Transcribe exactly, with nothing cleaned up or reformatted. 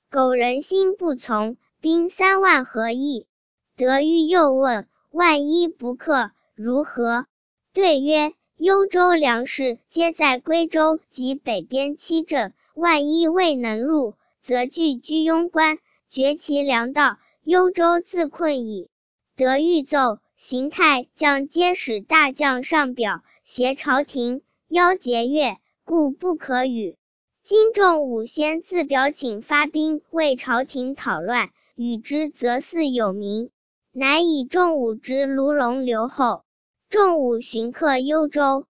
苟人心不从，兵三万何意？德裕又问，万一不克，如何？对曰，幽州粮食皆在归州及北边七镇，万一未能入，则据居庸关，绝其粮道，幽州自困矣。德裕奏，邢太将皆使大将上表，挟朝廷，邀节钺，故不可与。今仲武先自表请发兵为朝廷讨乱，与之则似有名，乃以仲武之卢龙留后。仲武寻克幽州，